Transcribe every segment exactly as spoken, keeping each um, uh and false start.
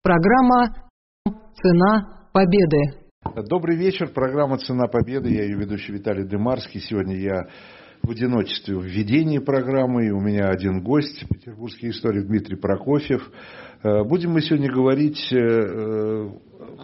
Программа «Цена победы». Добрый вечер. Программа «Цена победы». Я ее ведущий Виталий Дымарский. Сегодня я в одиночестве в ведении программы. И у меня один гость, петербургский историк Дмитрий Прокофьев. Будем мы сегодня говорить ну,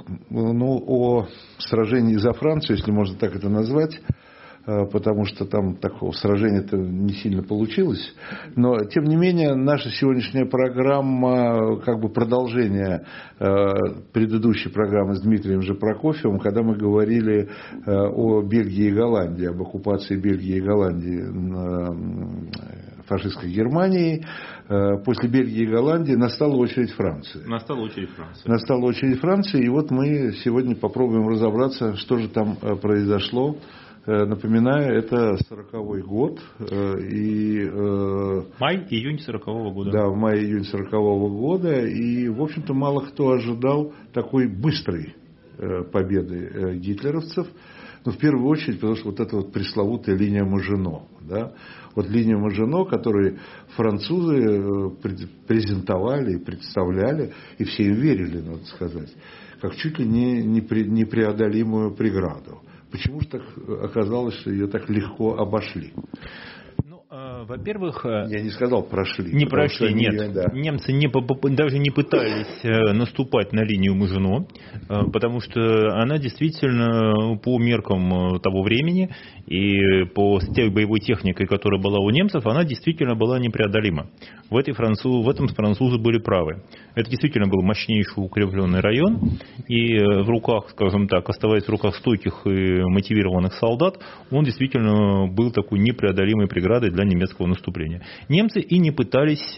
о сражении за Францию, если можно так это назвать. Потому что там такого сражения-то не сильно получилось. Но, тем не менее, наша сегодняшняя программа как бы продолжение предыдущей программы с Дмитрием же Прокофьевым, когда мы говорили о Бельгии и Голландии, об оккупации Бельгии и Голландии фашистской Германией. После Бельгии и Голландии настала очередь Франции. Настала очередь Франции. Настала очередь Франции. И вот мы сегодня попробуем разобраться, что же там произошло. Напоминаю, это сороковой год. И, Май-июнь сорокового года. Да, в мае-июнь сорокового года. И, в общем-то, мало кто ожидал такой быстрой победы гитлеровцев. Но в первую очередь, потому что вот эта вот пресловутая линия Мажино. Да? Вот линия Мажино, которую французы презентовали и представляли, и все им верили, надо сказать, как чуть ли не непреодолимую преграду. Почему же так оказалось, что ее так легко обошли? Ну, э, во-первых... Я не сказал прошли. Не прошли, нет. Они, да. Немцы не, даже не пытались наступать на линию Мажино, потому что она действительно по меркам того времени и по той боевой технике, которая была у немцев, она действительно была непреодолима. В, этой француз, в этом французы были правы. Это действительно был мощнейший укрепленный район, и в руках, скажем так, оставаясь в руках стойких и мотивированных солдат, он действительно был такой непреодолимой преградой для немецкого наступления. Немцы и не пытались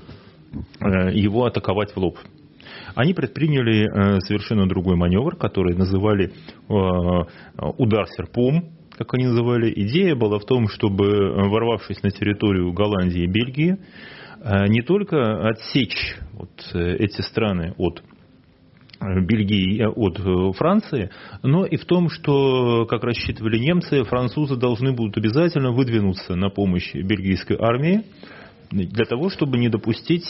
его атаковать в лоб. Они предприняли совершенно другой маневр, который называли удар серпом, как они называли. Идея была в том, чтобы, ворвавшись на территорию Голландии и Бельгии, не только отсечь вот эти страны от Бельгии, от Франции, но и в том, что, как рассчитывали немцы, французы должны будут обязательно выдвинуться на помощь бельгийской армии для того, чтобы не допустить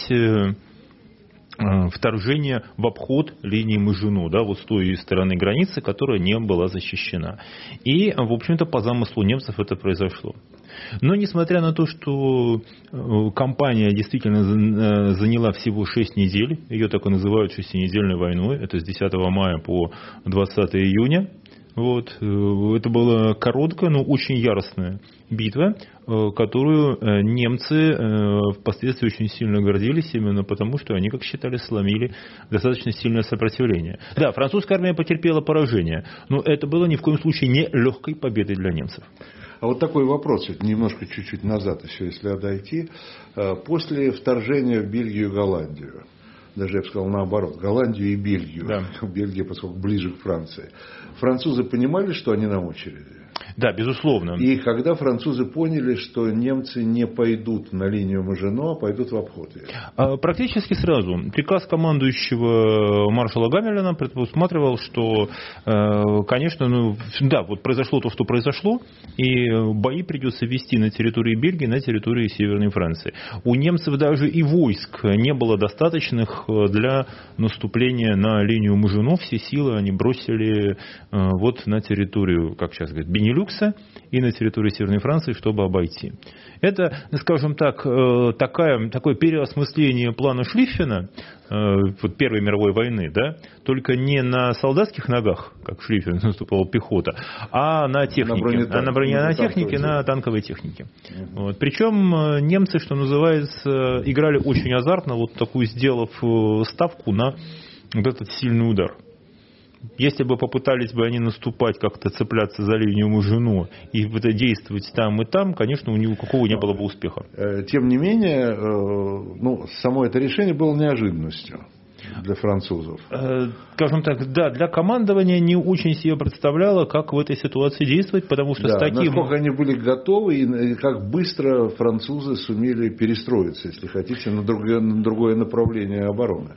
вторжение в обход линии Мажино, да, вот с той стороны границы, которая не была защищена. И, в общем-то, по замыслу немцев это произошло. Но, несмотря на то, что кампания действительно заняла всего шесть недель, ее так и называют шестинедельной войной, это с десятого мая по двадцатое июня, вот, это была короткая, но очень яростная битва, которую немцы впоследствии очень сильно гордились, именно потому, что они, как считали, сломили достаточно сильное сопротивление. Да, французская армия потерпела поражение, но это было ни в коем случае не легкой победой для немцев. А вот такой вопрос, немножко чуть-чуть назад еще, если отойти. После вторжения в Бельгию и Голландию, даже я бы сказал наоборот, Голландию и Бельгию, да. Бельгия, поскольку ближе к Франции, французы понимали, что они на очереди? Да, безусловно. И когда французы поняли, что немцы не пойдут на линию Мажино, а пойдут в обход ее? Практически сразу. Приказ командующего маршала Гаммелена предусматривал, что, конечно, ну, да, вот произошло то, что произошло, и бои придется вести на территории Бельгии, на территории Северной Франции. У немцев даже и войск не было достаточных для наступления на линию Мажино. Все силы они бросили вот на территорию, как сейчас говорят, Бенилюкса и на территории Северной Франции, чтобы обойти. Это, скажем так, такая, такое переосмысление плана Шлиффена вот Первой мировой войны, да, только не на солдатских ногах, как в Шлиффен наступала пехота, а на технике, на, броне, на, технике, на танковой технике. Угу. Вот. Причем немцы, что называется, играли очень азартно, вот такую сделав ставку на вот этот сильный удар. Если бы попытались бы они наступать, как-то цепляться за линию Мажино и действовать там и там, конечно, у него какого не было бы успеха. Тем не менее, ну, само это решение было неожиданностью для французов. Скажем так, да, для командования не очень себе представляло, как в этой ситуации действовать, потому что да, с таким... насколько они были готовы и как быстро французы сумели перестроиться, если хотите, на другое, на другое направление обороны.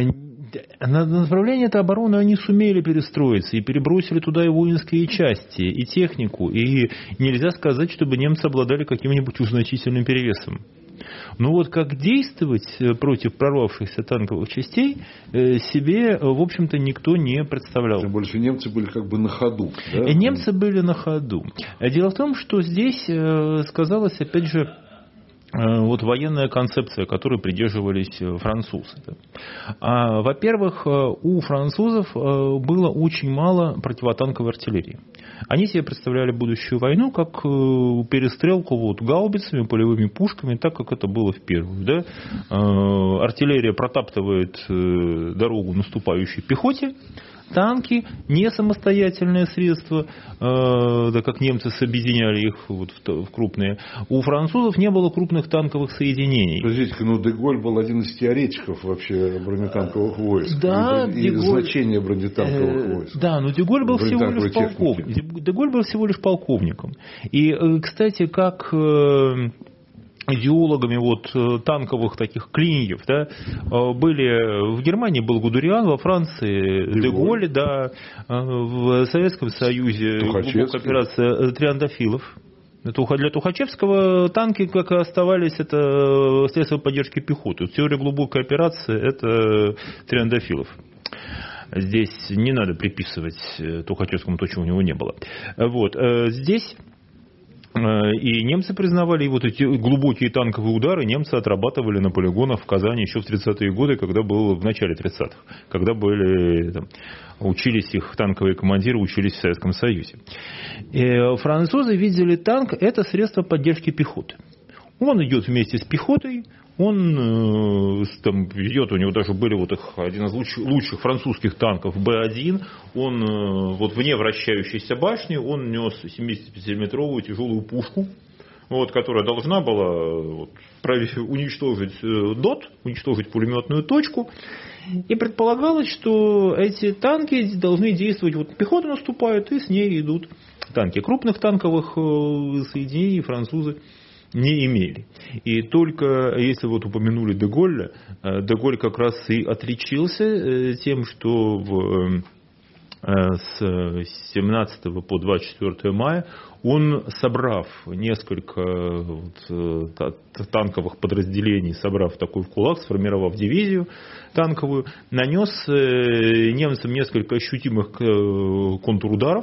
На направление этой обороны они сумели перестроиться и перебросили туда и воинские части, и технику. И нельзя сказать, чтобы немцы обладали каким-нибудь уж значительным перевесом. Но вот как действовать против прорвавшихся танковых частей себе, в общем-то, никто не представлял. Тем больше немцы были как бы на ходу. Да? Немцы были на ходу. Дело в том, что здесь сказалось, опять же, вот военная концепция, которой придерживались французы. А, во-первых, у французов было очень мало противотанковой артиллерии. Они себе представляли будущую войну как перестрелку вот гаубицами, полевыми пушками, так как это было в первую. Да? Артиллерия протаптывает дорогу наступающей пехоте. Танки не самостоятельное средство, э, да как немцы объединяли их вот в, в крупные. У французов не было крупных танковых соединений. Подождите, ну Деголь был один из теоретиков вообще бронетанковых войск. Да, и, Деголь, и значение бронетанковых э, войск. Да, но Деголь был всего лишь полковником. Деголь был всего лишь полковником. И, кстати, как идеологами вот танковых таких клиньев, да, были в Германии был Гудериан, во Франции Деголь, да, в Советском Союзе глубокая операция Триандафилов. Для Тухачевского танки, как и оставались, это средства поддержки пехоты. Теория глубокой операции – это Триандафилов. Здесь не надо приписывать Тухачевскому то, чего у него не было. Вот. Здесь и немцы признавали, и вот эти глубокие танковые удары немцы отрабатывали на полигонах в Казани еще в тридцатые годы, когда было в начале тридцатых, когда были, там, учились их танковые командиры, учились в Советском Союзе. И французы видели танк – это средство поддержки пехоты. Он идет вместе с пехотой, он там идет, у него даже были вот их, один из лучших, лучших французских танков Бэ один, он вот вне вращающейся башни, он нес семидесятипятимиллиметровую тяжелую пушку, вот, которая должна была вот, уничтожить ДОТ, уничтожить пулеметную точку. И предполагалось, что эти танки должны действовать, вот пехота наступает, и с ней идут танки. Крупных танковых соединений французы не имели. И только если вот упомянули Деголля, Деголь как раз и отличился тем, что в, с семнадцатого по двадцать четвёртое мая он, собрав несколько вот, танковых подразделений, собрав такой в кулак, сформировав дивизию танковую, нанес немцам несколько ощутимых контрударов,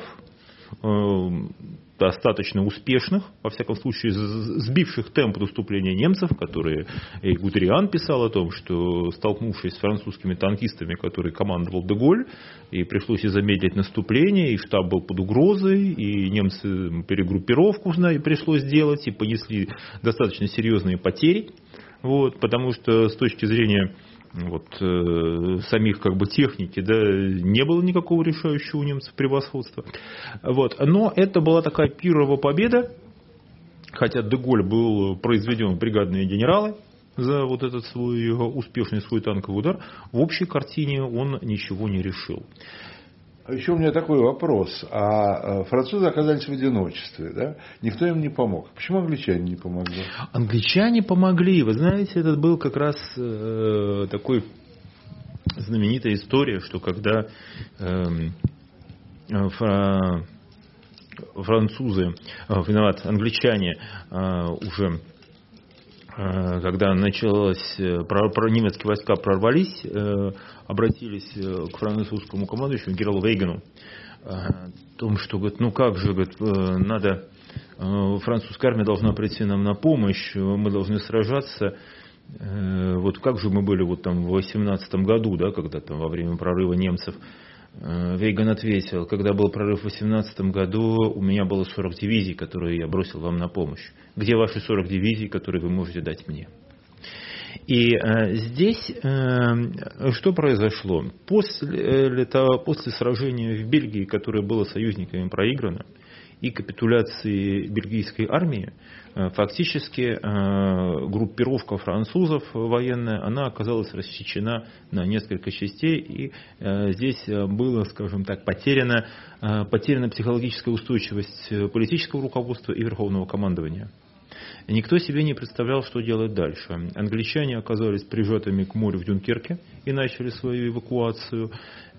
достаточно успешных, во всяком случае, сбивших темп наступления немцев, которые и Гудериан писал о том, что, столкнувшись с французскими танкистами, которые командовал Деголь, и пришлось и замедлить наступление, и штаб был под угрозой, и немцы перегруппировку пришлось делать, и понесли достаточно серьезные потери, вот, потому что с точки зрения вот, э, самих как бы техники, да, не было никакого решающего у немцев превосходства. Вот. Но это была такая пиррова победа, хотя Деголь был произведен в бригадные генералы за вот этот свой успешный свой танковый удар, в общей картине он ничего не решил. А еще у меня такой вопрос. А французы оказались в одиночестве, да? Никто им не помог. Почему англичане не помогли? Англичане помогли. Вы знаете, это был как раз э, такой знаменитая история, что когда э, фра, французы, э, виноват, англичане э, уже когда началось, про, про немецкие войска прорвались, э, обратились к французскому командующему генералу Вейгану э, о том, что, говорит, ну как же, говорит, э, надо, э, французская армия должна прийти нам на помощь, мы должны сражаться. Э, вот как же мы были вот там в восемнадцатом году, да, когда там во время прорыва немцев. Вейган ответил: когда был прорыв в восемнадцатом году, у меня было сорок дивизий, которые я бросил вам на помощь. Где ваши сорок дивизий, которые вы можете дать мне? И э, здесь э, что произошло? После, того, после сражения в Бельгии, которое было союзниками проиграно, и капитуляции бельгийской армии, фактически группировка французов военная, она оказалась рассечена на несколько частей, и здесь было, скажем так, потеряна, потеряна психологическая устойчивость политического руководства и верховного командования. Никто себе не представлял, что делать дальше. Англичане оказались прижатыми к морю в Дюнкерке и начали свою эвакуацию.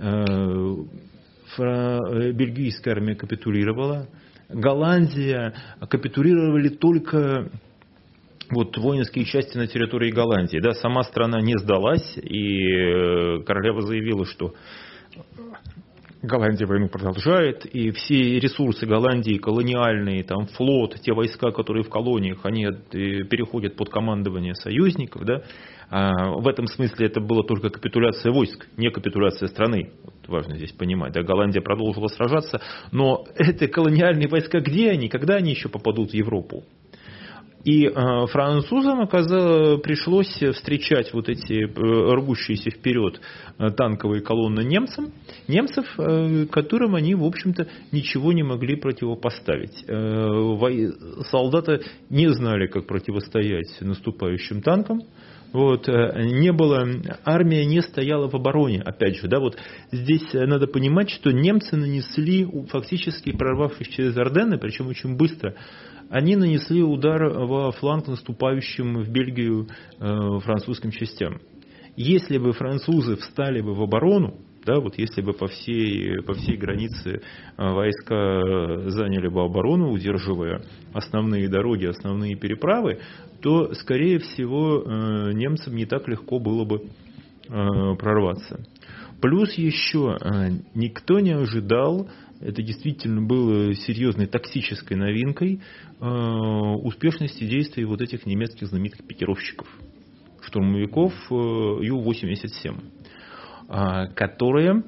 Бельгийская армия капитулировала. Голландия капитулировали только вот воинские части на территории Голландии. Да, сама страна не сдалась, и королева заявила, что Голландия войну продолжает, и все ресурсы Голландии, колониальные, там, флот, те войска, которые в колониях, они переходят под командование союзников. Да? А в этом смысле это была только капитуляция войск, не капитуляция страны. Вот важно здесь понимать. Да? Голландия продолжила сражаться, но это колониальные войска, где они, когда они еще попадут в Европу? И э, французам оказалось, пришлось встречать вот эти э, рвущиеся вперед э, танковые колонны немцам, немцев, э, которым они, в общем-то, ничего не могли противопоставить. Э, во... Солдаты не знали, как противостоять наступающим танкам. Вот, не было, армия не стояла в обороне, опять же, да, вот здесь надо понимать, что немцы нанесли, фактически прорвавшись через Орденны, причем очень быстро, они нанесли удар во фланг наступающим в Бельгию э, французским частям. Если бы французы встали бы в оборону, да, вот если бы по всей, по всей границе войска заняли бы оборону, удерживая основные дороги, основные переправы, то, скорее всего, э, немцам не так легко было бы э, прорваться. Плюс еще э, никто не ожидал, это действительно было серьезной тактической новинкой, э, успешности действий вот этих немецких знаменитых пикировщиков, штурмовиков э, Ю восемьдесят семь, э, которые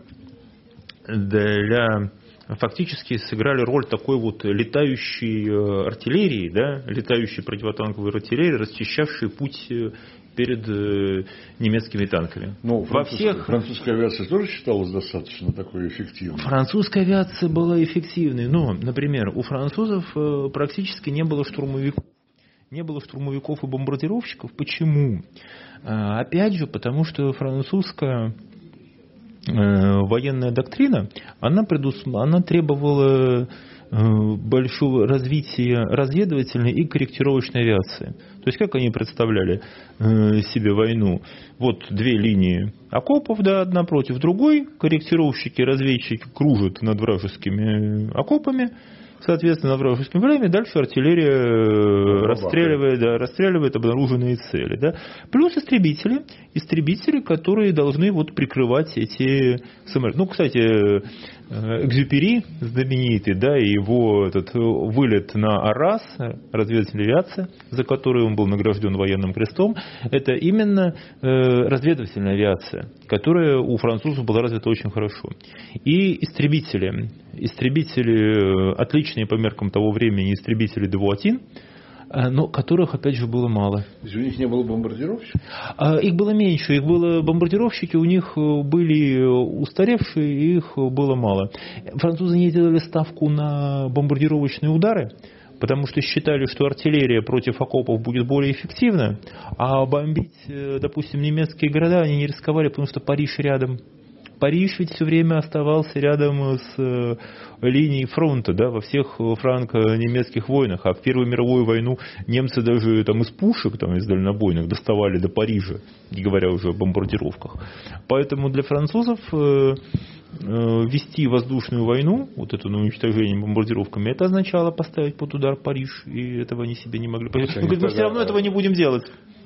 для, фактически сыграли роль такой вот летающей э, артиллерии, да, летающей противотанковой артиллерии, расчищавшей путь э, перед э, немецкими танками. Но Во всех... французская авиация тоже считалась достаточно такой эффективной? Французская авиация была эффективной, но, например, у французов э, практически не было штурмовиков. Не было штурмовиков и бомбардировщиков. Почему? Э, опять же, потому что французская э, военная доктрина, она, предус... она требовала большого развития разведывательной и корректировочной авиации. То есть, как они представляли э, себе войну? Вот две линии окопов, да, одна против другой. Корректировщики, разведчики кружат над вражескими окопами, соответственно, над вражеским временем. Дальше артиллерия расстреливает, да, расстреливает обнаруженные цели. Да. Плюс истребители, истребители, которые должны вот прикрывать эти самолеты. Ну, кстати, Экзюпери знаменитый, да, и его этот вылет на Аррас, разведывательная авиация, за которую он был награжден военным крестом, это именно э, разведывательная авиация, которая у французов была развита очень хорошо. И истребители, истребители отличные по меркам того времени, истребители Девуатин, но которых, опять же, было мало. То есть у них не было бомбардировщиков? Их было меньше. Их было бомбардировщики, у них были устаревшие, их было мало. Французы не делали ставку на бомбардировочные удары, потому что считали, что артиллерия против окопов будет более эффективна, а бомбить, допустим, немецкие города они не рисковали, потому что Париж рядом. Париж ведь все время оставался рядом с линией фронта, да, во всех франко-немецких войнах. А в Первую мировую войну немцы даже там из пушек, там, из дальнобойных доставали до Парижа, не говоря уже о бомбардировках. Поэтому для французов э, э, вести воздушную войну, вот это на уничтожение бомбардировками, это означало поставить под удар Париж, и этого они себе не могли. Мы говорим, мы все равно этого не будем делать.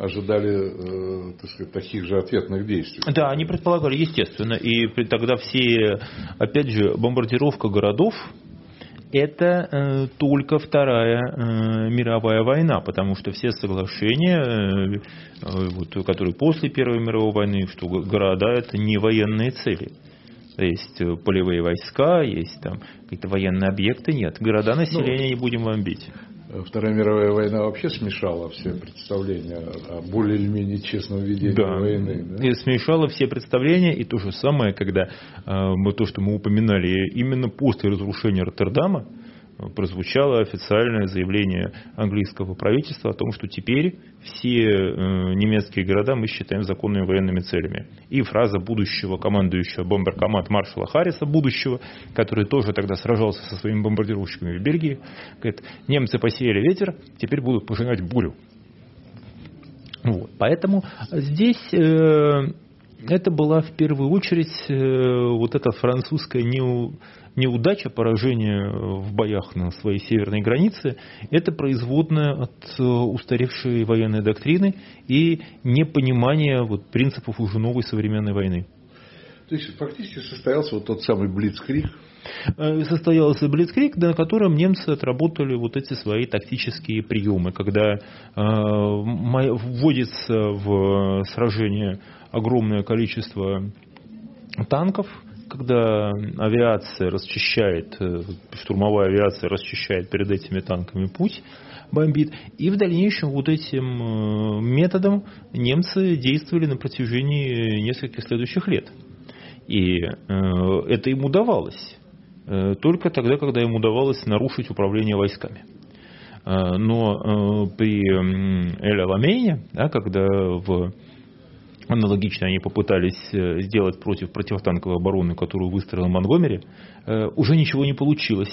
Ожидали, э, так сказать, таких же ответных действий. Да, они предполагали, естественно. И тогда все, опять же, бомбардировка городов — это э, только Вторая э, мировая война, потому что все соглашения, э, вот, которые после Первой мировой войны, что города — это не военные цели. Есть полевые войска, есть там какие-то военные объекты, нет. Города, население ну, не будем бомбить. Вторая мировая война вообще смешала все представления о более или менее честном ведении да. войны. Да? И смешала все представления, и то же самое, когда мы, то, что мы упоминали, именно после разрушения Роттердама прозвучало официальное заявление английского правительства о том, что теперь все немецкие города мы считаем законными военными целями. И фраза будущего командующего бомберкоманд маршала Харриса, будущего, который тоже тогда сражался со своими бомбардировщиками в Бельгии, говорит: немцы посеяли ветер, теперь будут пожинать бурю. Вот. Поэтому здесь э, это была в первую очередь вот эта французская неудача, поражение в боях на своей северной границе. Это производная от устаревшей военной доктрины и непонимания вот принципов уже новой современной войны. То есть фактически состоялся вот тот самый блицкриг? Состоялся блицкриг, на котором немцы отработали вот эти свои тактические приемы, когда э, вводится в сражение огромное количество танков, когда авиация расчищает, штурмовая авиация расчищает перед этими танками путь, бомбит, и в дальнейшем вот этим методом немцы действовали на протяжении нескольких следующих лет. И э, это им удавалось. Только тогда, когда им удавалось нарушить управление войсками. Но при Эль-Аламейне, да, когда в аналогично они попытались сделать против противотанковой обороны, которую выстроил Монтгомери, уже ничего не получилось.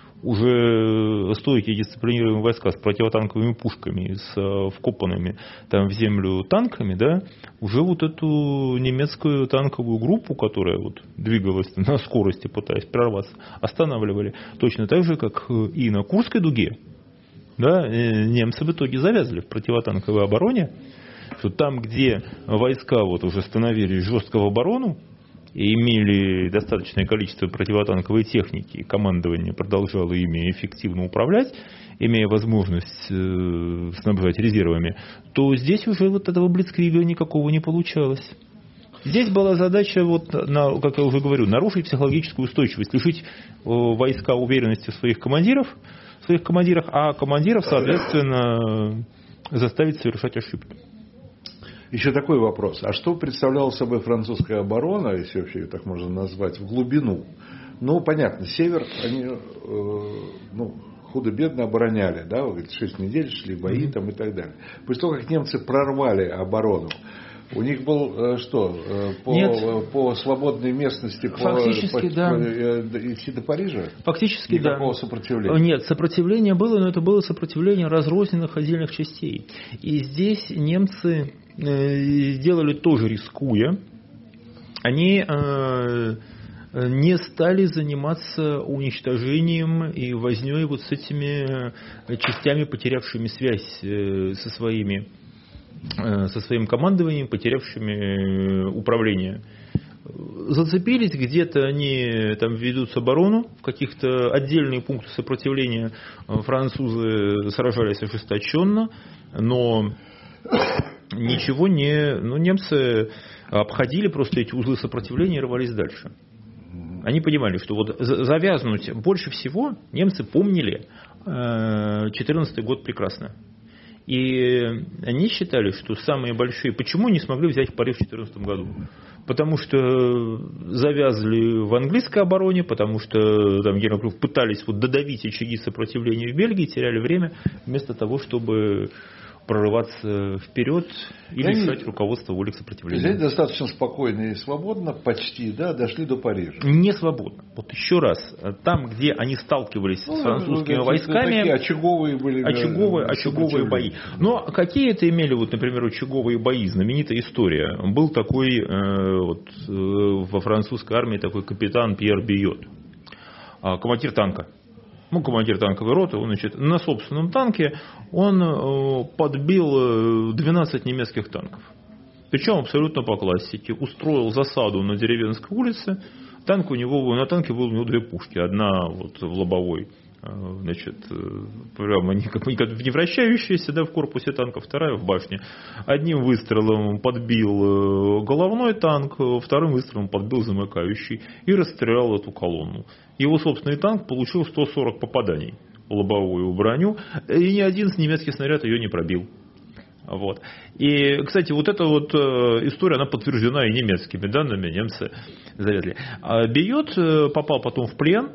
Уже стойкие дисциплинированные войска с противотанковыми пушками, с вкопанными там в землю танками, да, уже вот эту немецкую танковую группу, которая вот двигалась на скорости, пытаясь прорваться, останавливали. Точно так же, как и на Курской дуге. Да, немцы в итоге завязли в противотанковой обороне, что там, где войска вот уже становились жестко в оборону, и имели достаточное количество противотанковой техники, и командование продолжало ими эффективно управлять, имея возможность э, снабжать резервами, то здесь уже вот этого блицкрига никакого не получалось. Здесь была задача, вот, на, как я уже говорю, нарушить психологическую устойчивость, лишить э, войска уверенности в своих командиров, в своих командирах, а командиров, соответственно, заставить совершать ошибки. Еще такой вопрос. А что представляла собой французская оборона, если вообще ее так можно назвать, в глубину? Ну, понятно, север они э, ну, худо-бедно обороняли, да, вы говорите, шесть недель шли бои там и так далее. После того, как немцы прорвали оборону, у них был э, что, э, по, э, по свободной местности Фактически, по, да. по, э, идти до Парижа? Фактически, Никакого да. сопротивления? Нет, сопротивление было, но это было сопротивление разрозненных отдельных частей. И здесь немцы сделали тоже рискуя. Они э, не стали заниматься уничтожением и вознёй вот с этими частями, потерявшими связь э, со своими, э, со своим командованием, потерявшими управление. Зацепились, где-то они там ведут оборону, в каких-то отдельные пункты сопротивления французы сражались ожесточенно, но ничего не... Ну, немцы обходили просто эти узлы сопротивления и рвались дальше. Они понимали, что вот завязнуть больше всего немцы помнили четырнадцатый год прекрасно. И они считали, что самые большие... Почему не смогли взять в Париж в две тысячи четырнадцатом году? Потому что завязли в английской обороне, потому что там, пытались вот додавить очаги сопротивления в Бельгии, теряли время, вместо того, чтобы прорываться вперед и они, лишать руководства воли к сопротивлению. Они достаточно спокойно и свободно, почти, да, дошли до Парижа. Не свободно. Вот еще раз, там, где они сталкивались ну, с французскими ну, войсками, такие очаговые были очаговые, очаговые бои. Но какие это имели, вот, например, очаговые бои? Знаменитая история. Был такой э, вот, э, во французской армии такой капитан Пьер Бийот, э, командир танка. Ну, командир танковой роты, он, значит, на собственном танке он э, подбил двенадцать немецких танков. Причем абсолютно по классике. Устроил засаду на деревенской улице. Танк у него, на танке было у него две пушки. Одна вот в лобовой, э, значит, прямо никак, никак не вращающаяся, да, в корпусе танка, вторая в башне. Одним выстрелом подбил головной танк, вторым выстрелом подбил замыкающий и расстрелял эту колонну. Его собственный танк получил сто сорок попаданий в лобовую броню, и ни один немецкий снаряд ее не пробил. Вот. И, кстати, вот эта вот история, она подтверждена и немецкими данными, немцы завезли. А Бийот попал потом в плен,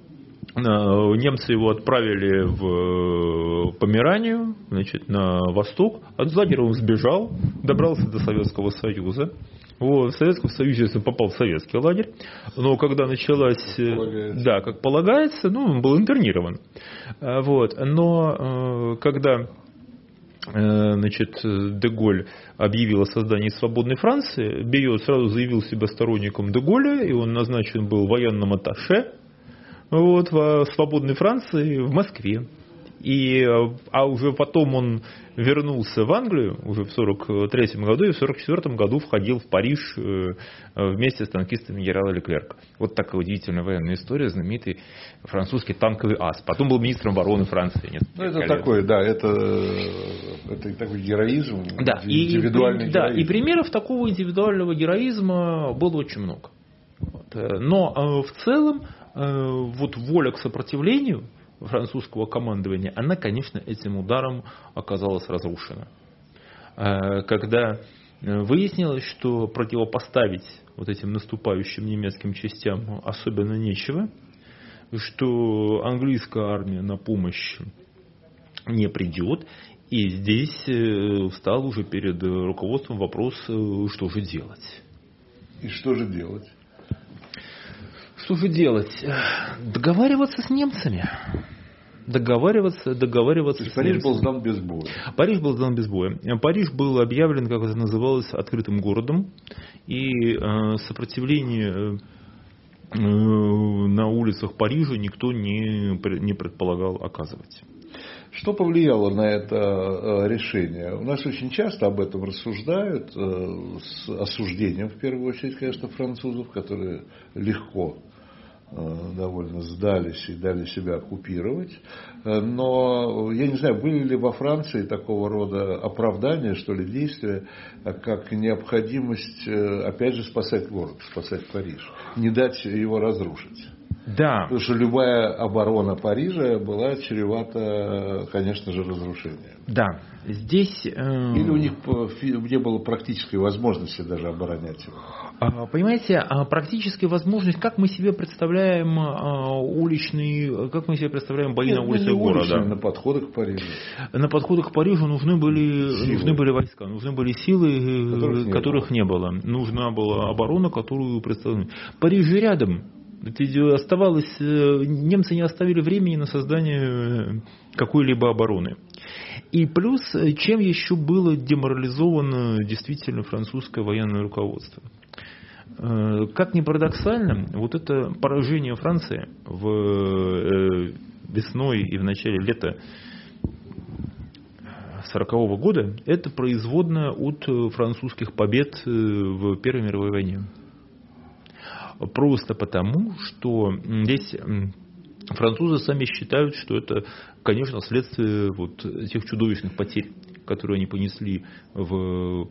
немцы его отправили в Померанию, значит, на восток, от лагеря он сбежал, добрался до Советского Союза. Вот, в Советском Союзе он попал в советский лагерь, но когда началась, как да, как полагается, ну, он был интернирован. Вот, но когда значит, де-Голь объявил о создании свободной Франции, Бейот сразу заявил себя сторонником де-Голля, и он назначен был военным атташе вот, в свободной Франции в Москве. И, а уже потом он вернулся в Англию уже в сорок третьем году и в сорок четвёртом году входил в Париж вместе с танкистами генерала Леклерка. Вот такая удивительная военная история, знаменитый французский танковый ас. Потом был министром обороны Франции. Ну, это лет. такой, да, это, это такой героизм, да, индивидуальный и, героизм. Да, и примеров такого индивидуального героизма было очень много. Вот. Но в целом вот воля к сопротивлению французского командования, она, конечно, этим ударом оказалась разрушена. Когда выяснилось, что противопоставить вот этим наступающим немецким частям особенно нечего, что английская армия на помощь не придет, и здесь встал уже перед руководством вопрос, что же делать. И что же делать? Что же делать? Договариваться с немцами. Договариваться, договариваться. То есть Париж был сдан без боя. Париж был сдан без боя. Париж был объявлен, как это называлось, открытым городом. И сопротивление на улицах Парижа никто не, не предполагал оказывать. Что повлияло на это решение? У нас очень часто об этом рассуждают, с осуждением, в первую очередь, конечно, французов, которые легко довольно сдались и дали себя оккупировать. Но я не знаю, были ли во Франции такого рода оправдания, что ли, действия, как необходимость, опять же, спасать город, спасать Париж, не дать его разрушить. Да. Потому что любая оборона Парижа была чревата, конечно же, разрушением. Да. Здесь... Э... Или у них не было практической возможности даже оборонять его. Понимаете, практическая возможность, как мы себе представляем уличные, как мы себе представляем бои Нет, на улицах города? Уличные, на подходах к Парижу. На подходах к Парижу нужны были, нужны были войска, нужны были силы, которых не, которых не было. Нужна была оборона, которую представляли. Париж же рядом. Оставалось, немцы не оставили времени на создание какой-либо обороны. И плюс, чем еще было деморализовано действительно французское военное руководство. Как ни парадоксально, вот это поражение Франции в весной и в начале лета сорокового года, это производное от французских побед в Первой мировой войне. Просто потому, что здесь французы сами считают, что это, конечно, следствие вот тех чудовищных потерь, которые они понесли в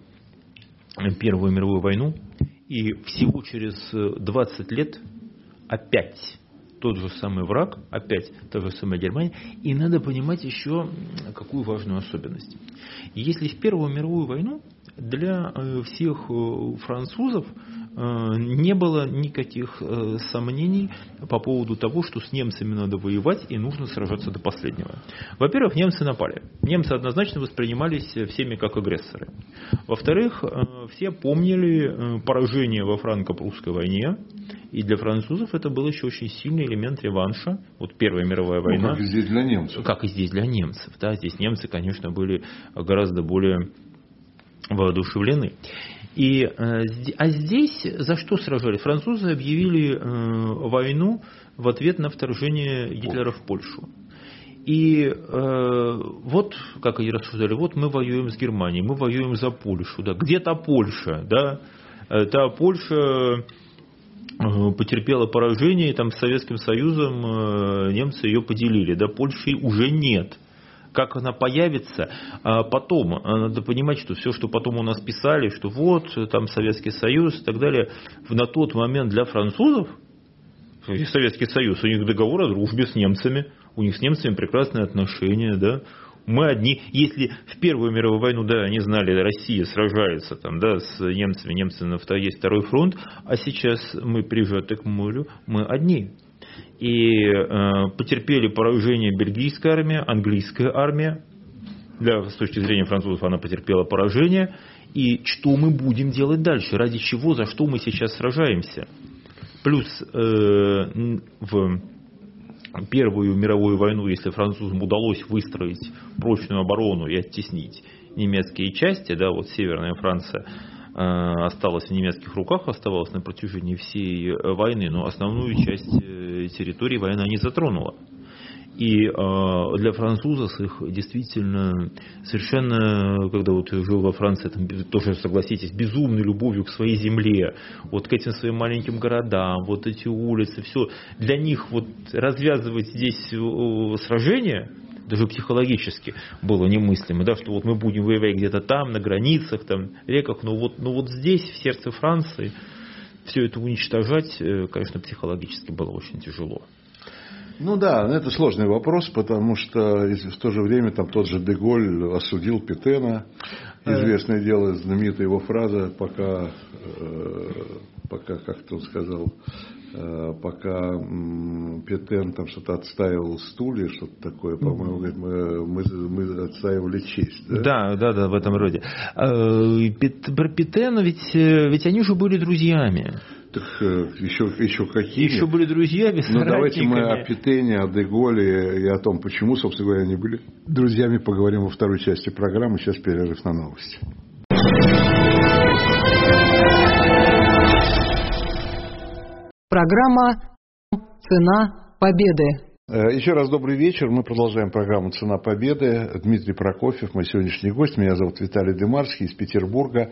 Первую мировую войну. И всего через двадцать лет опять тот же самый враг, опять та же самая Германия. И надо понимать еще какую важную особенность. Если в Первую мировую войну для всех французов не было никаких сомнений по поводу того, что с немцами надо воевать и нужно сражаться до последнего. Во-первых, немцы напали. Немцы однозначно воспринимались всеми как агрессоры. Во-вторых, все помнили поражение во франко-прусской войне. И для французов это был еще очень сильный элемент реванша. Вот Первая мировая война. Ну, как и здесь для немцев. Как и здесь для немцев. Да, здесь немцы, конечно, были гораздо более воодушевлены. И, а здесь за что сражались? Французы объявили войну в ответ на вторжение Гитлера в Польшу. И э, вот, как они рассуждали, вот мы воюем с Германией, мы воюем за Польшу. Да. Где-то Польша, да? Та Польша потерпела поражение, и там с Советским Союзом немцы ее поделили. Да, Польши уже нет. Как она появится потом, надо понимать, что все, что потом у нас писали, что вот, там Советский Союз и так далее, на тот момент для французов, Советский Союз, у них договор о дружбе с немцами, у них с немцами прекрасные отношения, да. Мы одни, если в Первую мировую войну, да, они знали, Россия сражается там, да, с немцами, немцы на есть второй фронт, а сейчас мы прижаты к морю, мы одни. И э, потерпели поражение бельгийская армия, английская армия. Да, с точки зрения французов она потерпела поражение. И что мы будем делать дальше? Ради чего, за что мы сейчас сражаемся? Плюс э, в Первую мировую войну, если французам удалось выстроить прочную оборону и оттеснить немецкие части, да, вот Северная Франция осталась в немецких руках, оставалась на протяжении всей войны, но основную часть территории война не затронула. И э, для французов их действительно совершенно, когда вот жил во Франции, там, тоже, согласитесь, безумной любовью к своей земле, вот к этим своим маленьким городам, вот эти улицы, все. Для них вот развязывать здесь сражения, даже психологически было немыслимо, да, что вот мы будем воевать где-то там, на границах, там, реках, но вот, но вот здесь, в сердце Франции, все это уничтожать, конечно, психологически было очень тяжело. Ну да, это сложный вопрос, потому что в то же время там тот же Де-Голь осудил Петена. Известное дело, знаменитая его фраза, пока, пока как-то он сказал, пока Петен там что-то отстаивал стулья, что-то такое, по-моему, говорит, мы, мы, мы отстаивали честь. Да? да, да, да, в этом роде. Про Петена ведь, ведь они же были друзьями. Так еще, еще какие? Еще были друзьями, Ну давайте мы о Петене, о Де-Голле и о том, почему, собственно говоря, они были друзьями, поговорим во второй части программы. Сейчас перерыв на новости. Программа «Цена победы». Еще раз добрый вечер. Мы продолжаем программу «Цена победы». Дмитрий Прокофьев, мой сегодняшний гость. Меня зовут Виталий Демарский из Петербурга.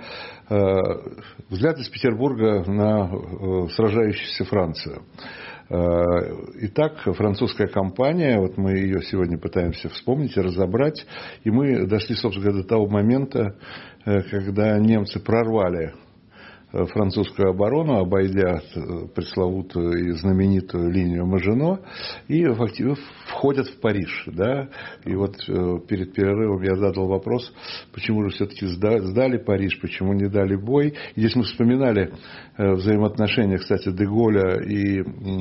Взгляд из Петербурга на сражающуюся Францию. Итак, французская кампания, вот мы ее сегодня пытаемся вспомнить и разобрать. И мы дошли, собственно говоря, до того момента, когда немцы прорвали французскую оборону, обойдя пресловутую и знаменитую линию Мажино, и фактически входят в Париж. Да? И вот перед перерывом я задал вопрос, почему же все-таки сдали Париж, почему не дали бой. И здесь мы вспоминали взаимоотношения, кстати, Де-Голля и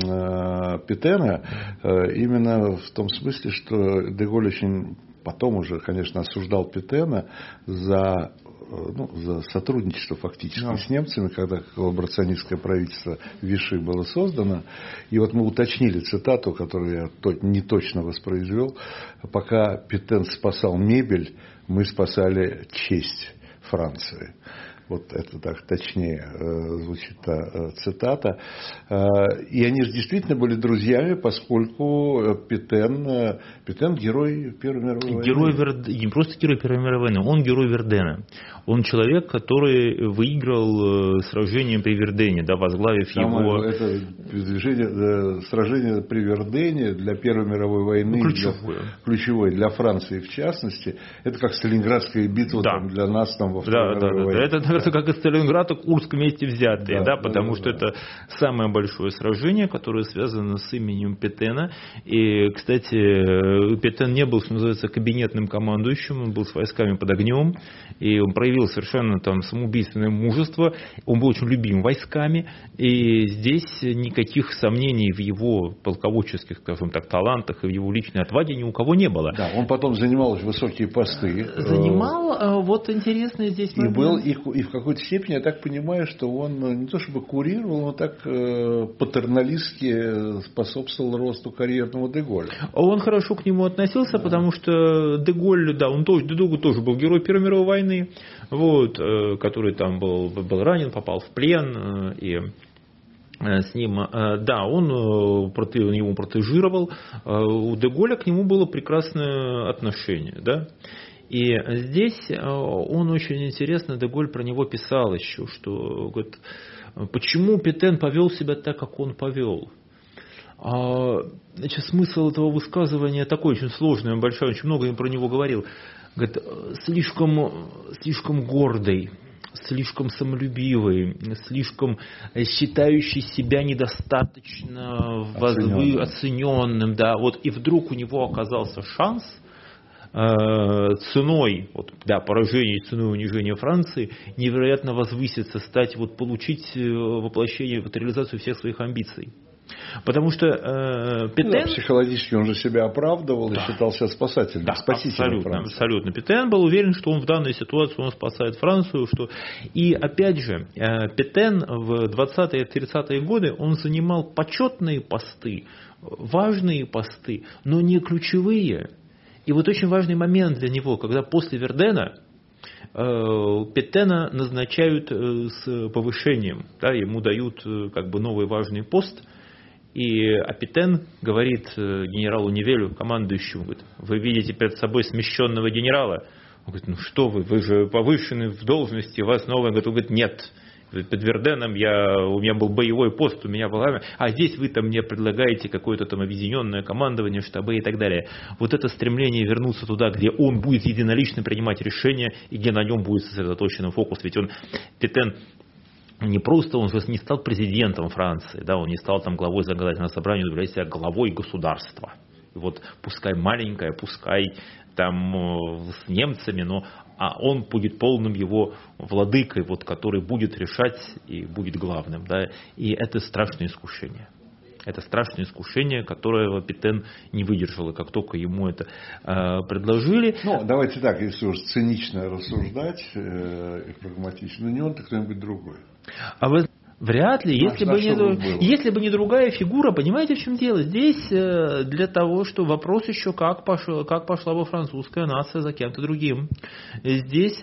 Петена, именно в том смысле, что Де-Голль очень потом уже, конечно, осуждал Петена за Ну, за сотрудничество фактически yeah. с немцами, когда коллаборационистское правительство Виши было создано. И вот мы уточнили цитату, которую я не точно воспроизвел. Пока Петен спасал мебель, мы спасали честь Франции. Вот это так точнее звучит та цитата. И они же действительно были друзьями, поскольку Петен, Петен герой Первой мировой войны. Герой Верд... Не просто герой Первой мировой войны, он герой Вердена. Он человек, который выиграл сражение при Вердене, да, возглавив Самое его... Это движение, сражение при Вердене для Первой мировой войны, ну, ключевое. Для, ключевой для Франции в частности. Это как Сталинградская битва да. там, для нас там, во Второй да, мировой да, войне. Да, это Это как и Сталинград и Курск вместе взятые, да, да, потому да, что да. это самое большое сражение, которое связано с именем Петена. И, кстати, Петен не был, что называется, кабинетным командующим, он был с войсками под огнем, и он проявил совершенно там самоубийственное мужество, он был очень любим войсками, и здесь никаких сомнений в его полководческих, скажем так, талантах и в его личной отваге ни у кого не было. Да, он потом занимал очень высокие посты. Занимал, вот интересно здесь момент. И был, и, и в какой-то степени, я так понимаю, что он не то чтобы курировал, он так э, патерналистски способствовал росту карьерного Де-Голля. Он хорошо к нему относился, да. потому что Де-Голь, да, он тоже, Де-Голь тоже был герой Первой мировой войны, вот, э, который там был, был ранен, попал в плен, э, и с ним, да, он его протежировал, у Де-Голля к нему было прекрасное отношение, да. И здесь он очень интересно, Де-Голь про него писал еще, что говорит, почему Петен повел себя так, как он повел. Значит, смысл этого высказывания такой очень сложный, большой, очень много я про него говорил. Говорит, слишком, слишком гордый, слишком самолюбивый, слишком считающий себя недостаточно возвы, оцененным, да, вот и вдруг у него оказался шанс ценой, вот, да, поражения, ценой унижения Франции, невероятно возвыситься, стать, вот, получить воплощение, вот, реализацию всех своих амбиций. Потому что э, Петен... Да, психологически он же себя оправдывал да. и считал себя спасателем, да, спасителем абсолютно, Франции. Абсолютно. Петен был уверен, что он в данной ситуации он спасает Францию. Что... И опять же, э, Петен в двадцатые-тридцатые годы он занимал почетные посты, важные посты, но не ключевые. И вот очень важный момент для него, когда после Вердена Петена назначают с повышением, да, ему дают как бы новый важный пост, и а Петен говорит генералу Нивелю, командующему, говорит, вы видите перед собой смещенного генерала? Он говорит, ну что вы, вы же повышены в должности, у вас новое. Он говорит, нет. Под Верденом я, у меня был боевой пост, у меня была, а здесь вы там мне предлагаете какое-то там объединенное командование, штабы и так далее. Вот это стремление вернуться туда, где он будет единолично принимать решения и где на нем будет сосредоточен фокус. Ведь он, Петен, не просто, он же не стал президентом Франции, да, он не стал там главой законодательного собрания, он является себя главой государства. И вот пускай маленькое, пускай там с немцами, но а он будет полным его владыкой, вот, который будет решать и будет главным. Да? И это страшное искушение. Это страшное искушение, которое Петен не выдержал. И как только ему это э, предложили... Ну, давайте так, если уж цинично рассуждать э, и прагматично, ну не он, так кто-нибудь другой. А вы... Вряд ли, если, бы не, если бы не другая фигура, понимаете, в чем дело? Здесь для того, что вопрос еще, как пошла, как пошла бы французская нация за кем-то другим. Здесь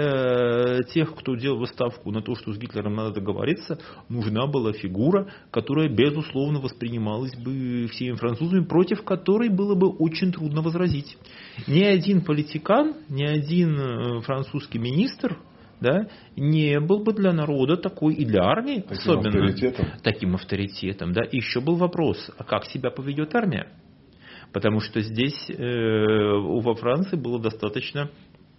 для тех, кто делал ставку на то, что с Гитлером надо договориться, нужна была фигура, которая, безусловно, воспринималась бы всеми французами, против которой было бы очень трудно возразить. Ни один политикан, ни один французский министр, да, не был бы для народа такой, и для армии таким особенно авторитетом. таким авторитетом. Да. И еще был вопрос, а как себя поведет армия? Потому что здесь э, во Франции было достаточно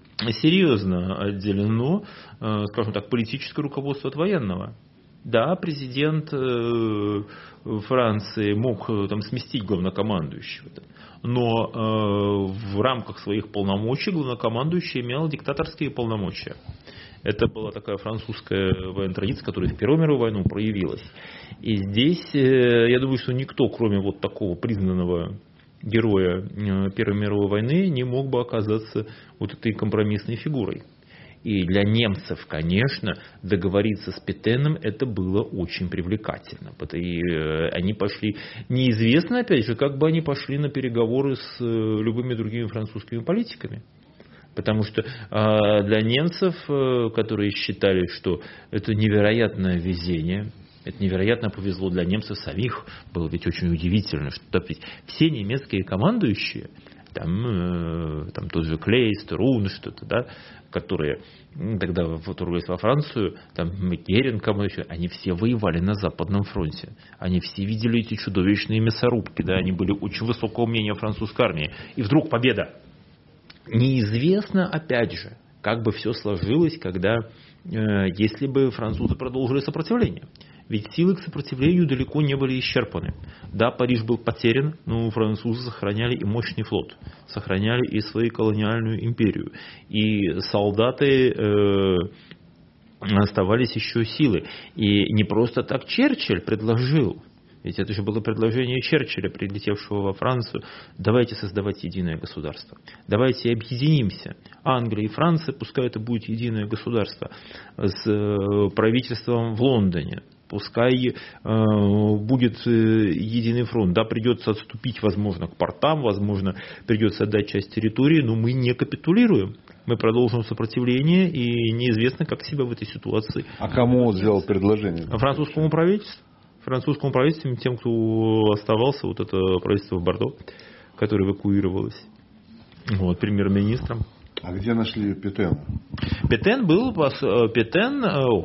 серьезно отделено, э, скажем так, политическое руководство от военного. Да, президент э, Франции мог там сместить главнокомандующего, но э, в рамках своих полномочий главнокомандующий имел диктаторские полномочия. Это была такая французская военная традиция, которая в Первую мировую войну проявилась. И здесь, я думаю, что никто, кроме вот такого признанного героя Первой мировой войны, не мог бы оказаться вот этой компромиссной фигурой. И для немцев, конечно, договориться с Петеном это было очень привлекательно. И они пошли, неизвестно, опять же, как бы они пошли на переговоры с любыми другими французскими политиками. Потому что э, для немцев, э, которые считали, что это невероятное везение, это невероятно повезло для немцев самих, было ведь очень удивительно, что ведь все немецкие командующие, там, э, там тот же Клейст, Рун, что-то, да, которые тогда вторглись во Францию, там Геринг, они все воевали на Западном фронте. Они все видели эти чудовищные мясорубки, да, они были очень высокого мнения о французской армии. И вдруг победа! Неизвестно, опять же, как бы все сложилось, когда, э, если бы французы продолжили сопротивление. Ведь силы к сопротивлению далеко не были исчерпаны. Да, Париж был потерян, но французы сохраняли и мощный флот, сохраняли и свою колониальную империю. И солдаты э, оставались еще силы. И не просто так Черчилль предложил. Ведь это же было предложение Черчилля, прилетевшего во Францию. Давайте создавать единое государство. Давайте объединимся. Англия и Франция, пускай это будет единое государство с правительством в Лондоне. Пускай э, будет единый фронт. Да, придется отступить, возможно, к портам, возможно, придется отдать часть территории, но мы не капитулируем. Мы продолжим сопротивление, и неизвестно, как себя в этой ситуации. А кому он сделал предложение? Французскому правительству. Французскому правительству, тем, кто оставался, вот это правительство в Бордо, которое эвакуировалось, вот, премьер-министром. А где нашли Петена? Петен был, Петен,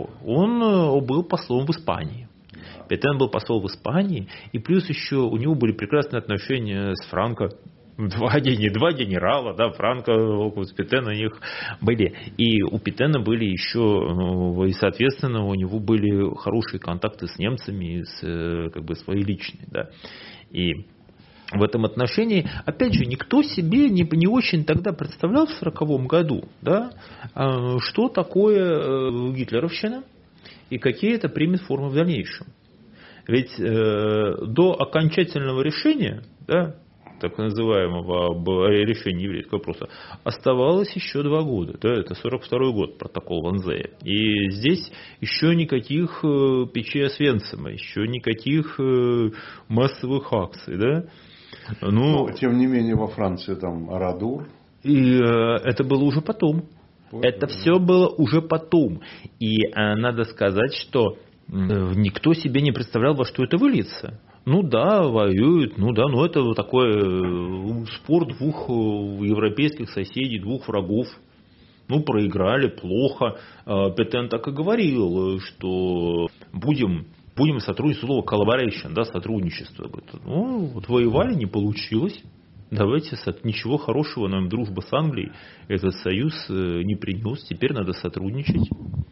он был послом в Испании. Петен был послом в Испании, и плюс еще у него были прекрасные отношения с Франко. Два, два генерала, да, Франко, около Петена у них были. И у Петена были еще, и, соответственно, у него были хорошие контакты с немцами, с, как бы, свои личные, да. И в этом отношении, опять же, никто себе не, не очень тогда представлял в сороковом году, да, что такое гитлеровщина и какие это примет формы в дальнейшем. Ведь э, до окончательного решения, да, так называемого об решении еврейского вопроса, оставалось еще два года. Да, это сорок второй год, протокол Ванзея. И здесь еще никаких э, печей Освенцима, еще никаких э, массовых акций. Да? Ну, Но, тем не менее, во Франции там Арадур. И э, это было уже потом. Вот, это да. все было уже потом. И э, надо сказать, что э, никто себе не представлял, во что это выльется. Ну да, воюют, ну да, но это вот такой э, спор двух европейских соседей, двух врагов. Ну, проиграли, плохо. Э, Петен так и говорил, что будем... Будем сотрудничать, слово collaboration, да, сотрудничество. Ну, вот воевали, не получилось. Давайте, ничего хорошего нам дружба с Англией этот союз не принес. Теперь надо сотрудничать.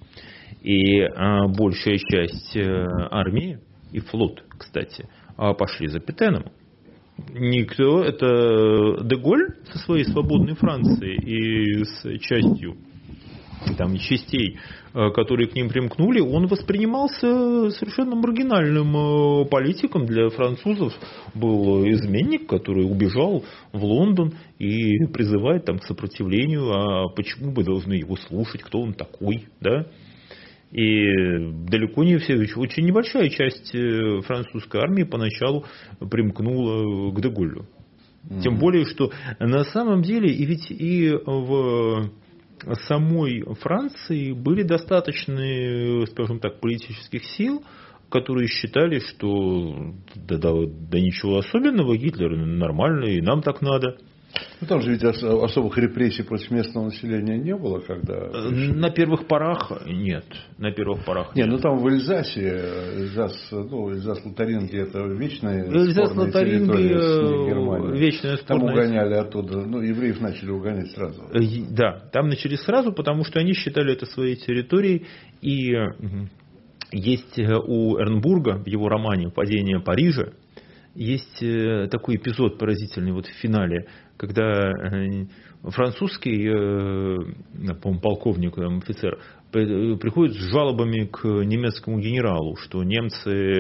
И а, большая часть армии и флот, кстати, пошли за Петеном. Никто, это де Голь со своей свободной Францией и с частью там, частей, которые к ним примкнули, он воспринимался совершенно маргинальным политиком. Для французов был изменник, который убежал в Лондон и призывает там, к сопротивлению. А почему мы должны его слушать, кто он такой, да? И далеко не все, очень небольшая часть французской армии поначалу примкнула к де Голлю. Mm-hmm. Тем более, что на самом деле и ведь и в самой Франции были достаточно, скажем так, политических сил, которые считали, что да, да, да ничего особенного, Гитлер нормальный, и нам так надо. Ну, там же ведь особых репрессий против местного населения не было, когда... На первых порах нет. На первых порах нет. Нет, ну там в Эльзасе, Эльзас, ну, Эльзас-Лотаринги это вечная спорная территория с Германией. Вечная спорная... Там угоняли оттуда, ну, евреев начали угонять сразу. Да, там начали сразу, потому что они считали это своей территорией. И есть у Эрнбурга в его романе «Падение Парижа» есть такой эпизод поразительный вот в финале, когда французский, по-моему, полковник, офицер, приходит с жалобами к немецкому генералу, что немцы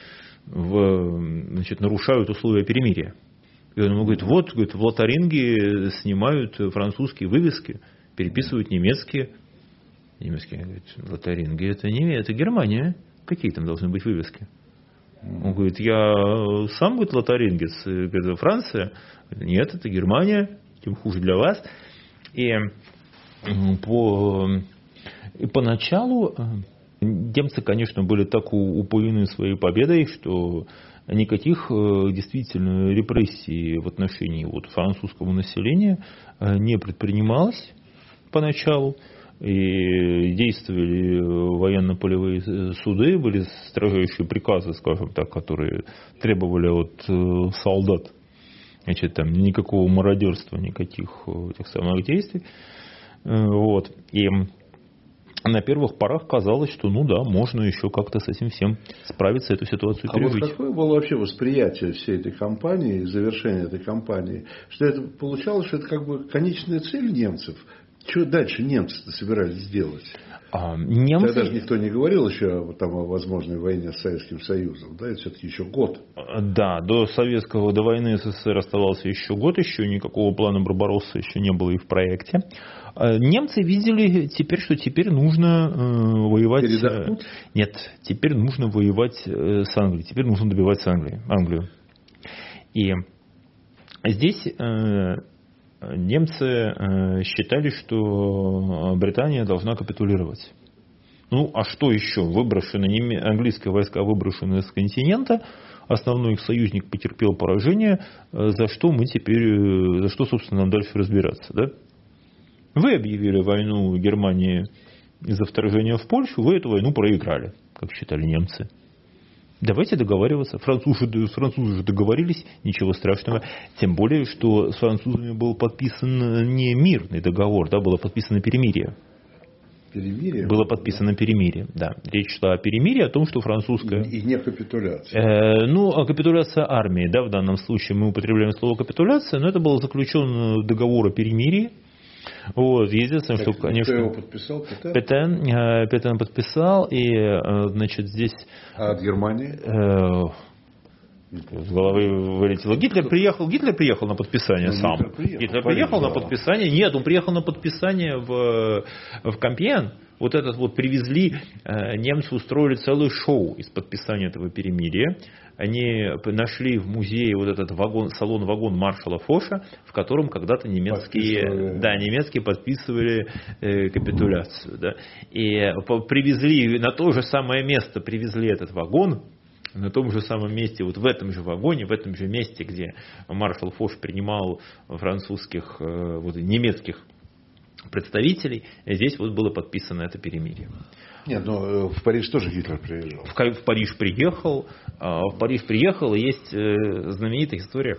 в, значит, нарушают условия перемирия. И он ему говорит, вот, говорит, в Лотаринге снимают французские вывески, переписывают немецкие. Немецкие говорят, Лотаринги это не это Германия. Какие там должны быть вывески? Он говорит, я сам, говорит, лотарингец, говорит, Франция. Нет, это Германия, тем хуже для вас. И, по, и поначалу немцы, конечно, были так упоены своей победой, что никаких действительно репрессий в отношении вот, французского населения не предпринималось поначалу. И действовали военно-полевые суды, были строжайшие приказы, скажем так, которые требовали от солдат, значит, там никакого мародерства, никаких этих самых действий. Вот. И на первых порах казалось, что ну да, можно еще как-то с этим всем справиться, эту ситуацию а пережить. Вот какое было вообще восприятие всей этой кампании, завершения этой кампании, что это получалось, что это как бы конечная цель немцев? Что дальше немцы-то собирались сделать? А, немцы... Тогда же никто не говорил еще там, о возможной войне с Советским Союзом. Да, это все-таки еще год. Да, до советского, до войны СССР оставался еще год, еще никакого плана Барбароссы еще не было и в проекте. Немцы видели теперь, что теперь нужно э, воевать... Передохнуть? Нет, теперь нужно воевать э, с Англией, теперь нужно добивать Англию. Англию. И здесь... Э, Немцы считали, что Британия должна капитулировать. Ну, а что еще? Выброшенные английские войска, выброшенные с континента, основной их союзник потерпел поражение, за что мы теперь, за что, собственно, нам дальше разбираться, да? Вы объявили войну Германии из-за вторжения в Польшу, вы эту войну проиграли, как считали немцы. Давайте договариваться. Французы, французы же договорились, ничего страшного. Тем более, что с французами был подписан не мирный договор, да, было подписано перемирие. Перемирие? Было подписано перемирие, да. Речь шла о перемирии, о том, что французская... И, и не капитуляция. Э, ну, капитуляция армии, да, в данном случае мы употребляем слово капитуляция, но это был заключен договор о перемирии. Вот, единственное, что, конечно... Кто его подписал? Петен? Петен, Петен подписал, и, значит, здесь... А от Германии? С головы вылетело. Гитлер приехал, Гитлер приехал на подписание ну, сам. Гитлер приехал, Гитлер Париж, приехал да. на подписание. Нет, он приехал на подписание в, в Кампьен. Вот этот вот привезли, немцы устроили целое шоу из подписания этого перемирия. Они нашли в музее вот этот вагон, салон-вагон маршала Фоша, в котором когда-то немецкие, да, немецкие подписывали э, капитуляцию. Да. И привезли на то же самое место, привезли этот вагон. На том же самом месте, вот в этом же вагоне, в этом же месте, где маршал Фош принимал французских, вот, немецких представителей, здесь вот было подписано это перемирие. Нет, но в Париж тоже Гитлер приезжал. В, в Париж приехал, в Париж приехал, и есть знаменитая история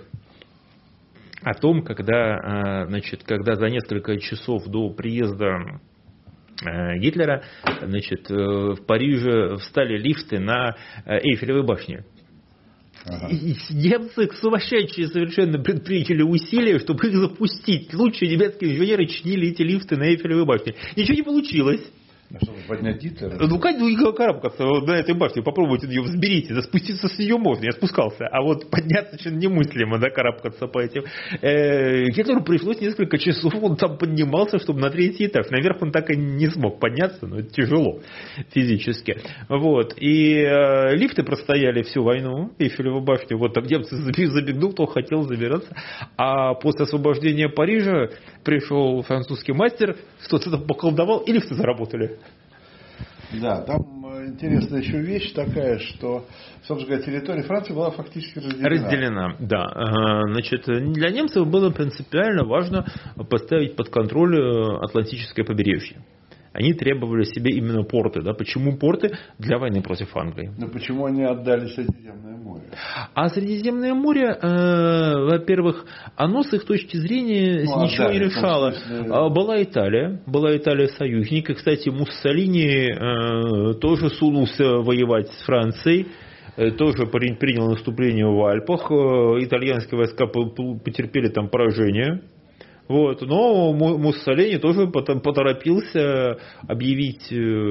о том, когда, значит, когда за несколько часов до приезда Гитлера, значит, в Париже встали лифты на Эйфелевой башне. Ага. И немцы сумасшедшие совершенно предприняли усилия, чтобы их запустить. Лучшие немецкие инженеры чинили эти лифты на Эйфелевой башне. Ничего не получилось. А чтобы поднять Гитлера? Ну, ну карабкаться на этой башне, попробуйте ее взберите, да спуститься с нее можно, я спускался, а вот подняться совершенно немыслимо, да, карабкаться по этим. Э, Гитлеру пришлось несколько часов, он там поднимался, чтобы на третий этаж, наверх он так и не смог подняться, но это тяжело физически. Вот, и э, лифты простояли всю войну, Эйфелева башня, вот так немцы забегнул, кто хотел забираться, а после освобождения Парижа пришел французский мастер, что-то там поколдовал, и лифты заработали. Да, там интересная еще вещь такая, что, собственно говоря, территория Франции была фактически разделена. Разделена, да. Значит, для немцев было принципиально важно поставить под контроль Атлантическое побережье. Они требовали себе именно порты. Да? Почему порты? Для войны против Англии. Но почему они отдали Средиземное море? А Средиземное море, э, во-первых, оно с их точки зрения ну, ничего отдали, не решало. Смысле... Была Италия, была Италия союзник. И, кстати, Муссолини э, тоже сунулся воевать с Францией. Тоже принял наступление в Альпах. Итальянские войска потерпели там поражение. Вот. Но Муссолини тоже поторопился объявить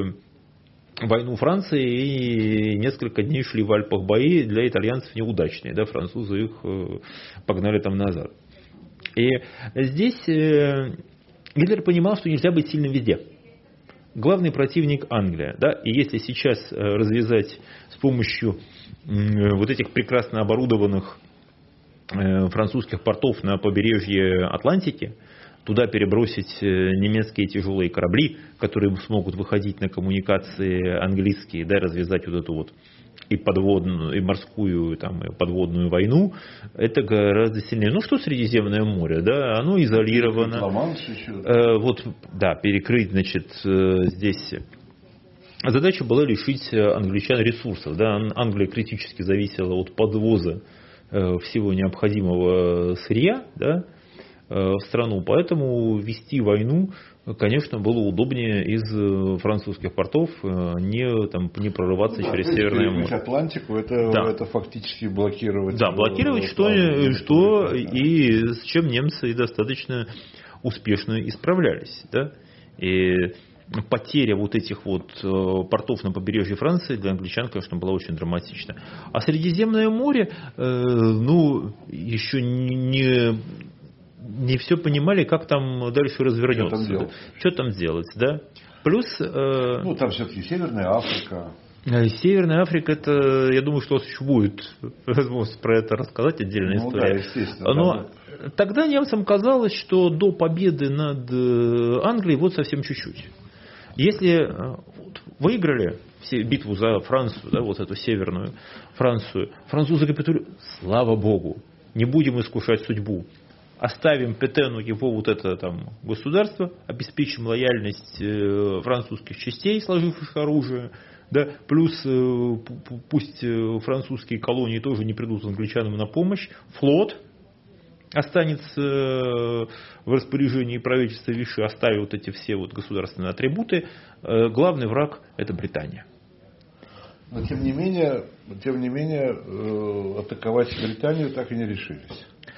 войну Франции, и несколько дней шли в Альпах бои, для итальянцев неудачные, да, французы их погнали там назад. И здесь Гитлер понимал, что нельзя быть сильным везде. Главный противник Англия, да, и если сейчас развязать с помощью вот этих прекрасно оборудованных французских портов на побережье Атлантики, туда перебросить немецкие тяжелые корабли, которые смогут выходить на коммуникации английские, да, развязать вот эту вот и подводную, и морскую, и там, и подводную войну, это гораздо сильнее. Ну что Средиземное море, да, оно изолировано. Э, вот, да, перекрыть, значит, здесь. Задача была лишить англичан ресурсов, да, Англия критически зависела от подвоза всего необходимого сырья, да, в страну, поэтому вести войну, конечно, было удобнее из французских портов, не, там, не прорываться ну, через да, Северное море. Атлантику, это, да. это фактически блокировать. Да, блокировать что, что да. И с чем немцы достаточно успешно исправлялись, да, и потеря вот этих вот портов на побережье Франции для англичан, конечно, была очень драматична. А Средиземное море, ну, еще не, не все понимали, как там дальше развернется. Что там делать? Что там делать, да? Плюс... Ну, там все-таки Северная Африка. Северная Африка, это, я думаю, что у вас еще будет возможность про это рассказать, отдельная ну, история. Да, естественно. Но да. Тогда немцам казалось, что до победы над Англией вот совсем чуть-чуть. Если вот, выиграли все, битву за Францию, да, вот эту северную Францию, французы капитулируют, слава богу, не будем искушать судьбу. Оставим Петену его вот это там государство, обеспечим лояльность э, французских частей, сложивших оружие, да, плюс э, пусть французские колонии тоже не придут англичанам на помощь, флот останется в распоряжении правительства Виши, оставив вот эти все вот государственные атрибуты. Главный враг – это Британия. Но тем не менее, тем не менее атаковать Британию так и не решились.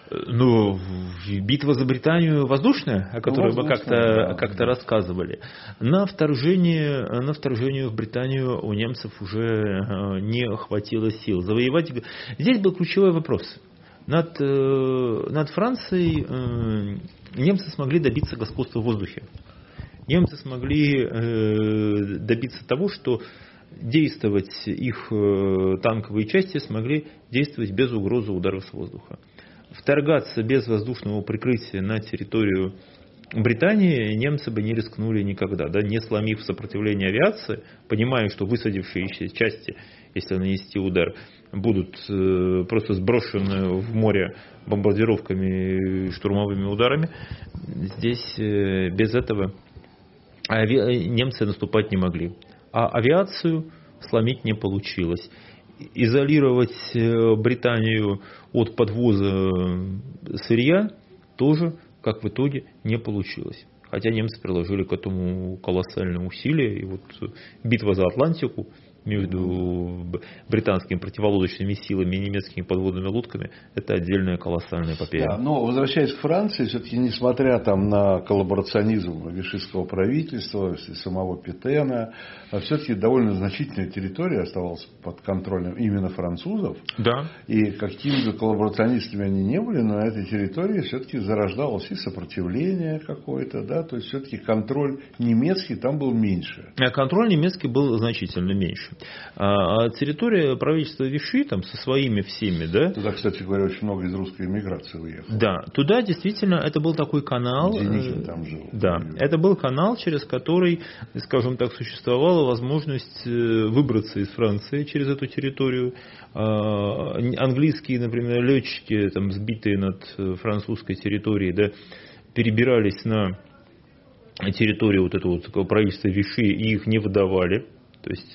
Ну, битва за Британию воздушная, о которой ну, мы как-то, да, как-то да. рассказывали. На вторжение, на вторжение в Британию у немцев уже не хватило сил. Завоевать... Здесь был ключевой вопрос. Над, над Францией немцы смогли добиться господства в воздухе. Немцы смогли добиться того, что действовать их танковые части смогли действовать без угрозы ударов с воздуха. Вторгаться без воздушного прикрытия на территорию Британии немцы бы не рискнули никогда, да, не сломив сопротивление авиации, понимая, что высадившиеся части, если нанести удар, будут э, просто сброшены в море бомбардировками и штурмовыми ударами. Здесь э, без этого ави... немцы наступать не могли. А авиацию сломить не получилось. Изолировать Британию от подвоза сырья тоже, как в итоге, не получилось. Хотя немцы приложили к этому колоссальные усилия. И вот битва за Атлантику между британскими противолодочными силами и немецкими подводными лодками — это отдельная колоссальная эпопея. Да, но возвращаясь к Франции, все-таки несмотря там на коллаборационизм вишистского правительства и самого Петена, все-таки довольно значительная территория оставалась под контролем именно французов. Да. И какими бы коллаборационистами они не были, но на этой территории все-таки зарождалось и сопротивление какое-то, да, то есть все-таки контроль немецкий там был меньше. А контроль немецкий был значительно меньше. А территория правительства Виши там со своими всеми, да? Туда, кстати говоря, очень много из русской эмиграции уехало. Да, туда действительно это был такой канал. Деникин там жил. Да, это был канал, через который, скажем так, существовала возможность выбраться из Франции через эту территорию. Английские, например, летчики, там, сбитые над французской территорией, да, перебирались на территорию вот этого вот правительства Виши и их не выдавали. То есть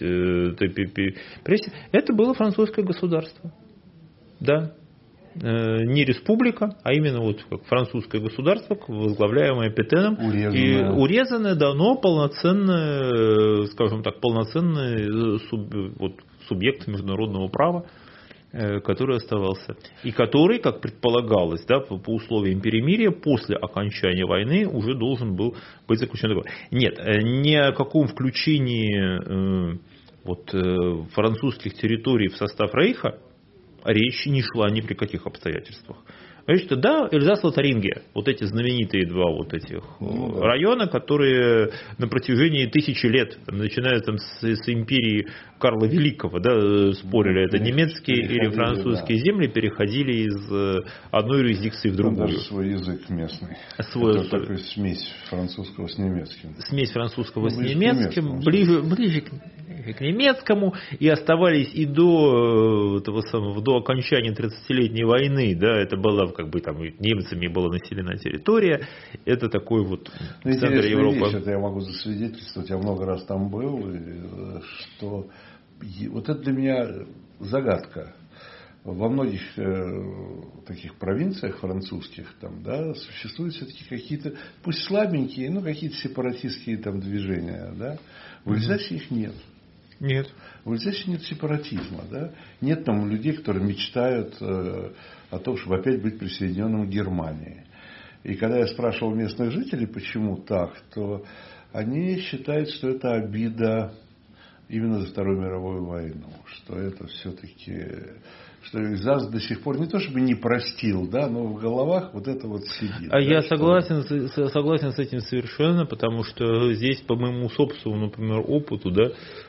это было французское государство. Да. Не республика, а именно вот как французское государство, возглавляемое Петеном. Урезанное. И урезанное, да, но полноценное, скажем так, полноценный суб, вот, субъект международного права, который оставался. И который, как предполагалось, да, по, по условиям перемирия, после окончания войны уже должен был быть заключен договор. Нет, ни о каком включении э, вот, э, французских территорий в состав Рейха речи не шла ни при каких обстоятельствах. Значит, да, Эльзас-Лотарингия, вот эти знаменитые два вот этих ну, да. района, которые на протяжении тысячи лет, начиная там с, с империи Карла Великого, да, спорили, это немецкие или французские да. земли, переходили из одной юрисдикции в другую. Даже свой язык местный. Свой это такая смесь французского с немецким. Смесь французского ну, с немецким, ближе, ближе к, к немецкому, и оставались и до этого самого, до окончания тридцатилетней войны, да, это было как бы там немцами была населена территория, это такой вот ну, центр Европы. Вещь, это я могу засвидетельствовать, я много раз там был, что вот это для меня загадка. Во многих э, таких провинциях французских там, да, существуют все-таки какие-то, пусть слабенькие, но какие-то сепаратистские там движения, да. В Эльзасе их нет. Нет. В Эльзасе нет сепаратизма, да. Нет там людей, которые мечтают э, о том, чтобы опять быть присоединенным к Германии. И когда я спрашивал местных жителей, почему так, то они считают, что это обида именно за Вторую мировую войну, что это все-таки, что Эльзас до сих пор не то чтобы не простил, да, но в головах вот это вот сидит. А да, я что... согласен, согласен с этим совершенно, потому что здесь, по моему собственному, например, опыту, да,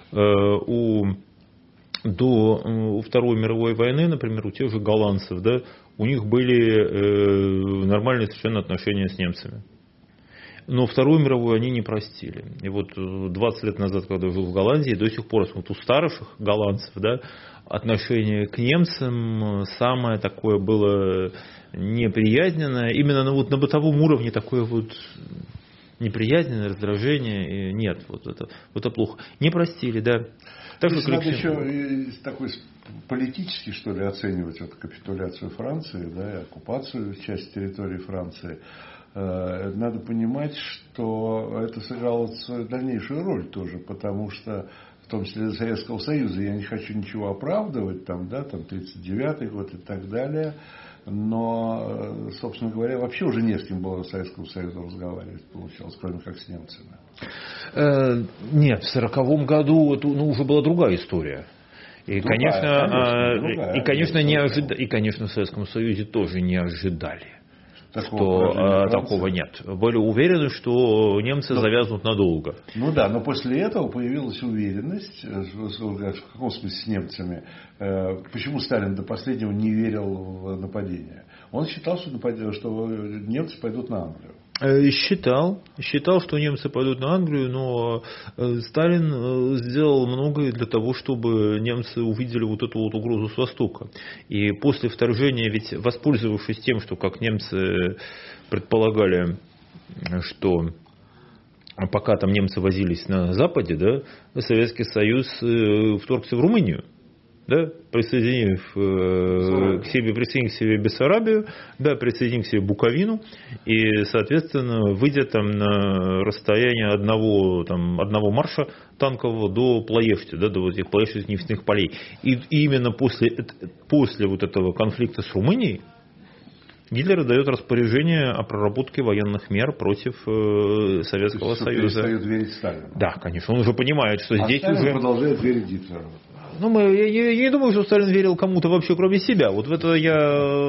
у, до у Второй мировой войны, например, у тех же голландцев, да, у них были нормальные совершенно отношения с немцами. Но Вторую мировую они не простили. И вот двадцать лет назад, когда я жил в Голландии, до сих пор вот у старших голландцев, да, отношение к немцам самое такое было неприязненное. Именно на, вот, на бытовом уровне такое вот неприязненное раздражение. И нет, вот это, вот это плохо. Не простили, да. Так что надо еще такой политически, что ли, оценивать вот капитуляцию Франции, да, и оккупацию части территории Франции. Надо понимать, что это сыграло свою дальнейшую роль тоже, потому что в том числе для Советского Союза, я не хочу ничего оправдывать, там, да, там тридцать девятый год и так далее, но, собственно говоря, вообще уже не с кем было в Советском Союзе разговаривать, получалось, кроме как с немцами. Э, нет, в сороковом году это, ну, уже была другая история. И, другая, конечно, конечно, другая, и, конечно, не ожида... и, конечно, в Советском Союзе тоже не ожидали, такого что а, такого нет. Были уверены, что немцы но, завязнут надолго. Ну да, но после этого появилась уверенность, в каком смысле с немцами. Почему Сталин до последнего не верил в нападение? Он считал, что, нападение, что немцы пойдут на Англию. Считал, считал, что немцы пойдут на Англию, но Сталин сделал многое для того, чтобы немцы увидели вот эту вот угрозу с востока. И после вторжения, ведь воспользовавшись тем, что как немцы предполагали, что пока там немцы возились на Западе, да, Советский Союз вторгся в Румынию. Да, присоединив э, к себе, присоединив к себе Бессарабию, да, присоединив к себе Буковину, и, соответственно, выйдя там на расстояние одного, там, одного марша танкового до Плоешти, да, до вот этих плоешских нефтяных полей. И, и именно после, после вот этого конфликта с Румынией Гитлер дает распоряжение о проработке военных мер против э, Советского Союза. Перестает верить Сталину. Да, конечно, он уже понимает, что а здесь Сталин уже... продолжает верить Гитлеру. Ну, мы, я, я не думаю, что Сталин верил кому-то вообще, кроме себя. Вот в это я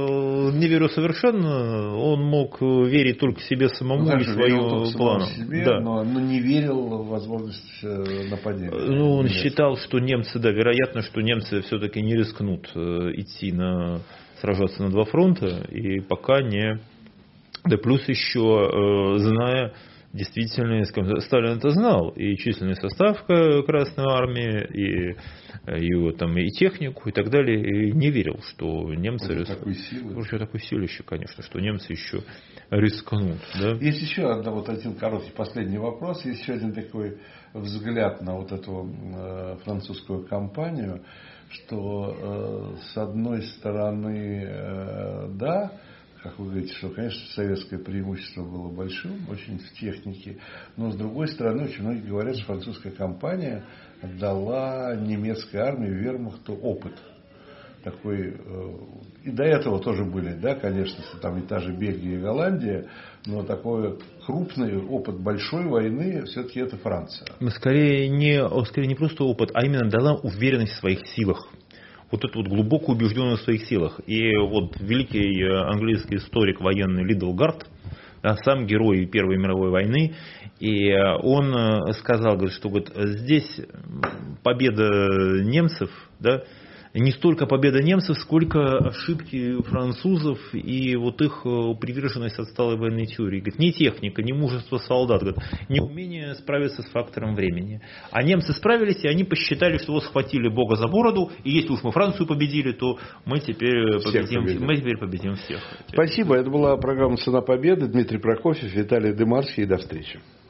не верю совершенно. Он мог верить только себе самому ну, и своим планам. Себе, да. но, но не верил в возможность нападения. Ну, он Нет. считал, что немцы, да, вероятно, что немцы все-таки не рискнут идти на, сражаться на два фронта, и пока не... Да плюс еще, зная... Действительно, Сталин это знал, и численный состав Красной Армии, и его там и технику, и так далее, и не верил, что немцы рискнут. Такой такой силище, конечно, что немцы еще рискнут. Да? Есть еще одна, вот один короткий последний вопрос, есть еще один такой взгляд на вот эту э, французскую кампанию, что э, с одной стороны, э, да, как вы говорите, что, конечно, советское преимущество было большим, очень в технике, но, с другой стороны, очень многие говорят, что французская кампания дала немецкой армии, вермахту опыт. Такой, и до этого тоже были, да, конечно, там и та же Бельгия и Голландия, но такой крупный опыт большой войны все-таки это Франция. Скорее не, скорее не просто опыт, а именно дала уверенность в своих силах. Вот эту вот глубокую убежденность в своих силах. И вот великий английский историк военный Лидл Гард, да, сам герой Первой мировой войны, и он сказал, говорит, что говорит, здесь победа немцев, да, не столько победа немцев, сколько ошибки французов и вот их приверженность отсталой военной теории. Говорит, не техника, не мужество солдат, говорит, не умение справиться с фактором времени. А немцы справились, и они посчитали, что вот схватили Бога за бороду, и если уж мы Францию победили, то мы теперь победим, мы теперь победим всех. Спасибо. Это была программа «Цена победы». Дмитрий Прокофьев, Виталий Дымарский. До встречи.